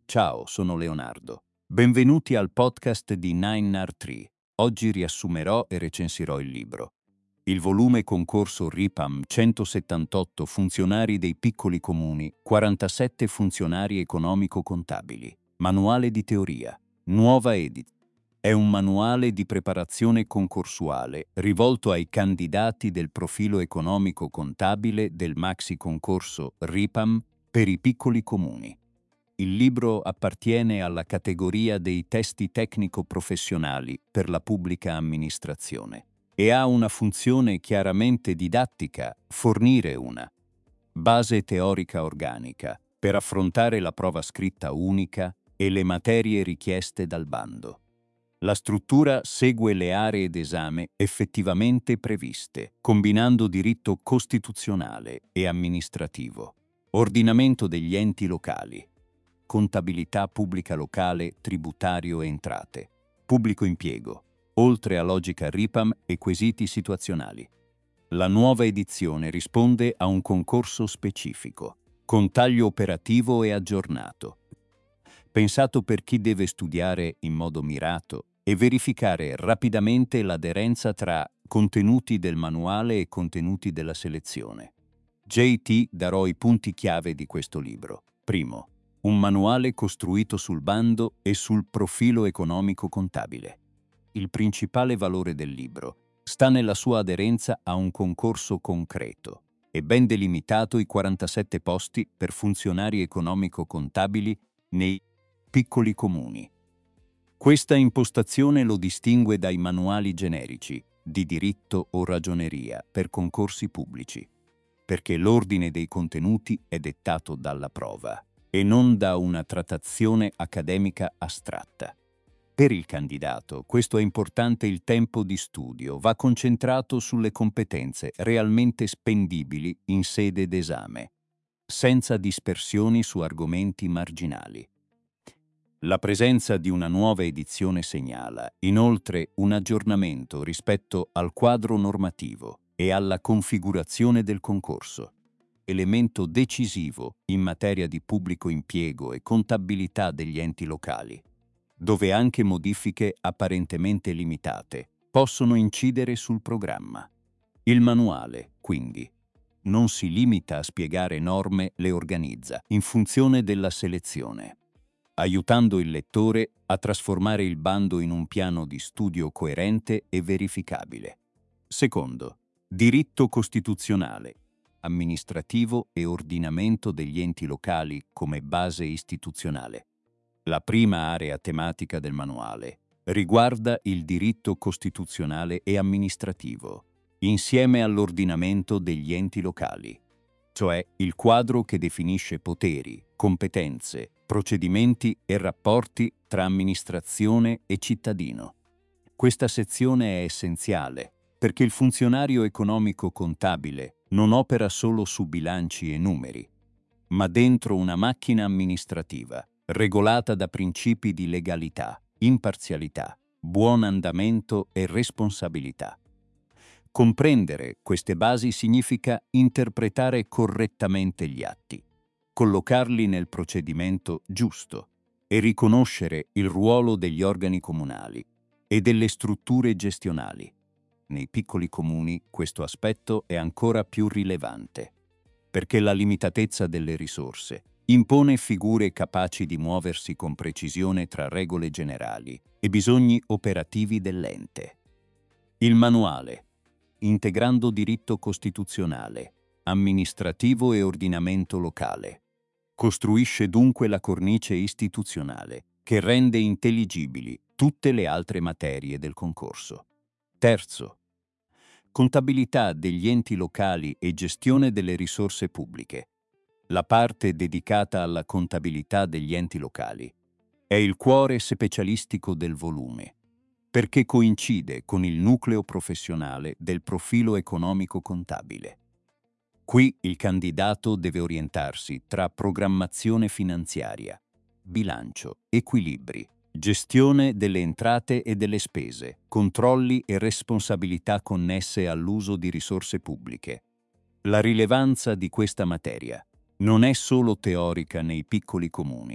Ciao, sono Leonardo. Benvenuti al podcast di 9R3. Oggi riassumerò e recensirò il libro. Il volume concorso RIPAM 178 funzionari dei piccoli comuni, 47 funzionari economico-contabili. Manuale di teoria. Nuova edit. È un manuale di preparazione concorsuale rivolto ai candidati del profilo economico-contabile del maxi concorso RIPAM per i piccoli comuni. Il libro appartiene alla categoria dei testi tecnico-professionali per la pubblica amministrazione e ha una funzione chiaramente didattica: fornire una base teorica organica per affrontare la prova scritta unica e le materie richieste dal bando. La struttura segue le aree d'esame effettivamente previste, combinando diritto costituzionale e amministrativo, ordinamento degli enti locali, contabilità pubblica locale, tributario e entrate, pubblico impiego, oltre a logica RIPAM e quesiti situazionali. La nuova edizione risponde a un concorso specifico, con taglio operativo e aggiornato, pensato per chi deve studiare in modo mirato e verificare rapidamente l'aderenza tra contenuti del manuale e contenuti della selezione. JT darò i punti chiave di questo libro. Primo, un manuale costruito sul bando e sul profilo economico-contabile. Il principale valore del libro sta nella sua aderenza a un concorso concreto e ben delimitato i 47 posti per funzionari economico-contabili nei piccoli comuni. Questa impostazione lo distingue dai manuali generici di diritto o ragioneria per concorsi pubblici, perché l'ordine dei contenuti è dettato dalla prova e non da una trattazione accademica astratta. Per il candidato, questo è importante: il tempo di studio va concentrato sulle competenze realmente spendibili in sede d'esame, senza dispersioni su argomenti marginali. La presenza di una nuova edizione segnala, inoltre, un aggiornamento rispetto al quadro normativo e alla configurazione del concorso, elemento decisivo in materia di pubblico impiego e contabilità degli enti locali, dove anche modifiche apparentemente limitate possono incidere sul programma. Il manuale, quindi, non si limita a spiegare norme, le organizza in funzione della selezione, aiutando il lettore a trasformare il bando in un piano di studio coerente e verificabile. Secondo, diritto costituzionale, amministrativo e ordinamento degli enti locali come base istituzionale. La prima area tematica del manuale riguarda il diritto costituzionale e amministrativo, insieme all'ordinamento degli enti locali, cioè il quadro che definisce poteri, competenze, procedimenti e rapporti tra amministrazione e cittadino. Questa sezione è essenziale perché il funzionario economico-contabile non opera solo su bilanci e numeri, ma dentro una macchina amministrativa regolata da principi di legalità, imparzialità, buon andamento e responsabilità. Comprendere queste basi significa interpretare correttamente gli atti, collocarli nel procedimento giusto e riconoscere il ruolo degli organi comunali e delle strutture gestionali. Nei piccoli comuni questo aspetto è ancora più rilevante, perché la limitatezza delle risorse impone figure capaci di muoversi con precisione tra regole generali e bisogni operativi dell'ente. Il manuale, integrando diritto costituzionale, amministrativo e ordinamento locale, costruisce dunque la cornice istituzionale che rende intelligibili tutte le altre materie del concorso. Terzo, contabilità degli enti locali e gestione delle risorse pubbliche. La parte dedicata alla contabilità degli enti locali è il cuore specialistico del volume, perché coincide con il nucleo professionale del profilo economico-contabile. Qui il candidato deve orientarsi tra programmazione finanziaria, bilancio, equilibri, gestione delle entrate e delle spese, controlli e responsabilità connesse all'uso di risorse pubbliche. La rilevanza di questa materia non è solo teorica nei piccoli comuni,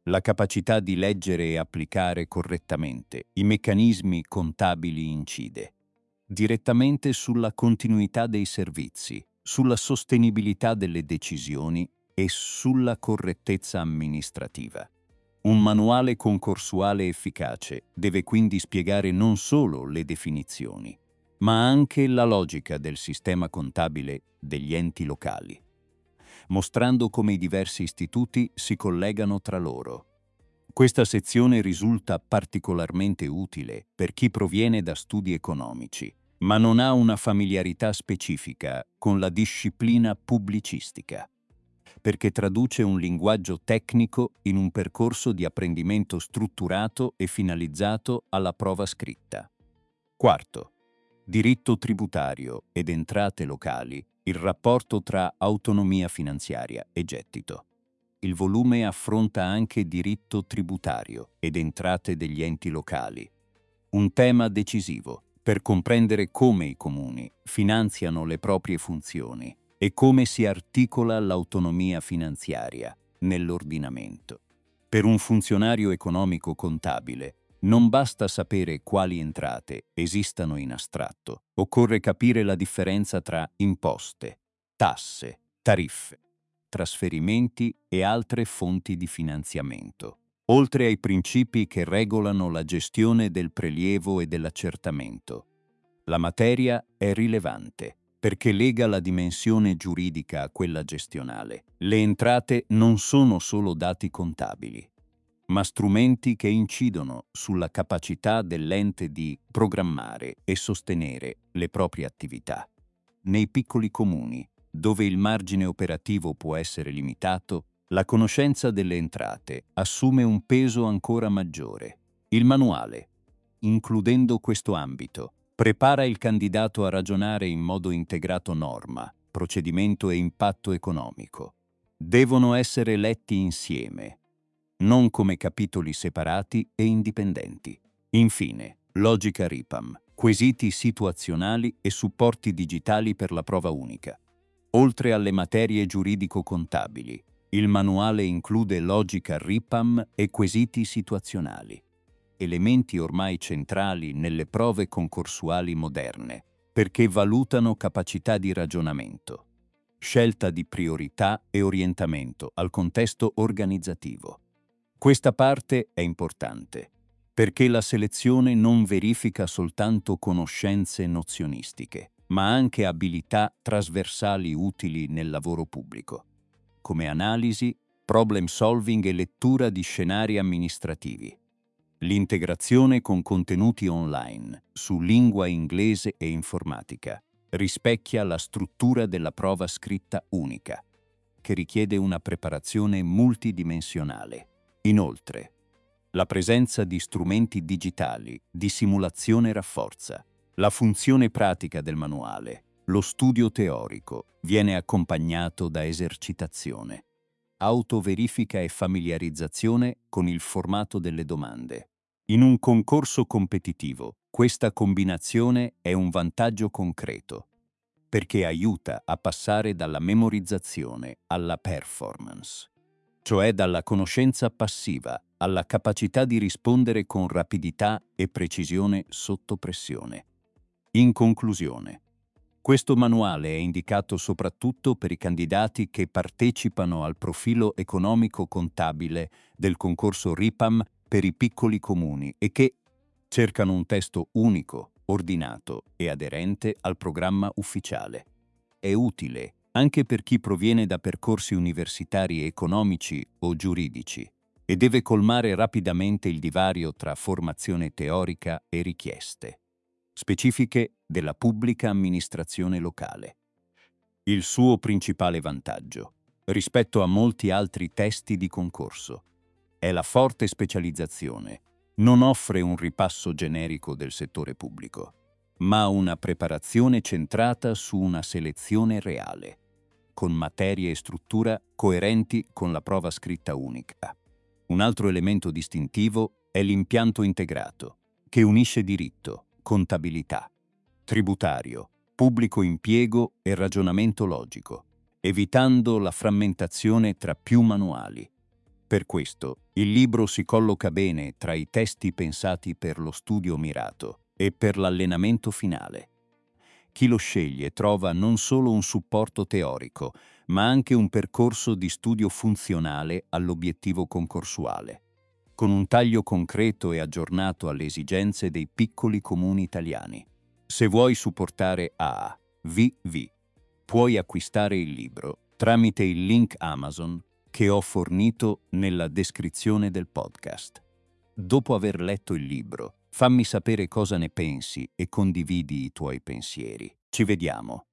la capacità di leggere e applicare correttamente i meccanismi contabili incide direttamente sulla continuità dei servizi, sulla sostenibilità delle decisioni e sulla correttezza amministrativa. Un manuale concorsuale efficace deve quindi spiegare non solo le definizioni, ma anche la logica del sistema contabile degli enti locali, mostrando come i diversi istituti si collegano tra loro. Questa sezione risulta particolarmente utile per chi proviene da studi economici, ma non ha una familiarità specifica con la disciplina pubblicistica, perché traduce un linguaggio tecnico in un percorso di apprendimento strutturato e finalizzato alla prova scritta. Quarto, diritto tributario ed entrate locali, il rapporto tra autonomia finanziaria e gettito. Il volume affronta anche diritto tributario ed entrate degli enti locali, un tema decisivo per comprendere come i comuni finanziano le proprie funzioni e come si articola l'autonomia finanziaria nell'ordinamento. Per un funzionario economico-contabile non basta sapere quali entrate esistano in astratto, occorre capire la differenza tra imposte, tasse, tariffe, trasferimenti e altre fonti di finanziamento, oltre ai principi che regolano la gestione del prelievo e dell'accertamento. La materia è rilevante perché lega la dimensione giuridica a quella gestionale. Le entrate non sono solo dati contabili, ma strumenti che incidono sulla capacità dell'ente di programmare e sostenere le proprie attività. Nei piccoli comuni, dove il margine operativo può essere limitato, la conoscenza delle entrate assume un peso ancora maggiore. Il manuale, includendo questo ambito, prepara il candidato a ragionare in modo integrato norma, procedimento e impatto economico. Devono essere letti insieme, non come capitoli separati e indipendenti. Infine, logica RIPAM, quesiti situazionali e supporti digitali per la prova unica. Oltre alle materie giuridico-contabili, il manuale include logica RIPAM e quesiti situazionali, elementi ormai centrali nelle prove concorsuali moderne, perché valutano capacità di ragionamento, scelta di priorità e orientamento al contesto organizzativo. Questa parte è importante, perché la selezione non verifica soltanto conoscenze nozionistiche, ma anche abilità trasversali utili nel lavoro pubblico, come analisi, problem solving e lettura di scenari amministrativi. L'integrazione con contenuti online su lingua inglese e informatica rispecchia la struttura della prova scritta unica, che richiede una preparazione multidimensionale. Inoltre, la presenza di strumenti digitali di simulazione rafforza la funzione pratica del manuale. Lo studio teorico viene accompagnato da esercitazione, autoverifica e familiarizzazione con il formato delle domande. In un concorso competitivo, questa combinazione è un vantaggio concreto, perché aiuta a passare dalla memorizzazione alla performance, cioè dalla conoscenza passiva alla capacità di rispondere con rapidità e precisione sotto pressione. In conclusione, questo manuale è indicato soprattutto per i candidati che partecipano al profilo economico-contabile del concorso RIPAM per i piccoli comuni e che cercano un testo unico, ordinato e aderente al programma ufficiale. È utile anche per chi proviene da percorsi universitari economici o giuridici e deve colmare rapidamente il divario tra formazione teorica e richieste specifiche della pubblica amministrazione locale. Il suo principale vantaggio, rispetto a molti altri testi di concorso, è la forte specializzazione. Non offre un ripasso generico del settore pubblico, ma una preparazione centrata su una selezione reale, con materie e struttura coerenti con la prova scritta unica. Un altro elemento distintivo è l'impianto integrato, che unisce diritto, contabilità, tributario, pubblico impiego e ragionamento logico, evitando la frammentazione tra più manuali. Per questo, il libro si colloca bene tra i testi pensati per lo studio mirato e per l'allenamento finale. Chi lo sceglie trova non solo un supporto teorico, ma anche un percorso di studio funzionale all'obiettivo concorsuale, con un taglio concreto e aggiornato alle esigenze dei piccoli comuni italiani. Se vuoi supportare AAVV, puoi acquistare il libro tramite il link Amazon che ho fornito nella descrizione del podcast. Dopo aver letto il libro, fammi sapere cosa ne pensi e condividi i tuoi pensieri. Ci vediamo.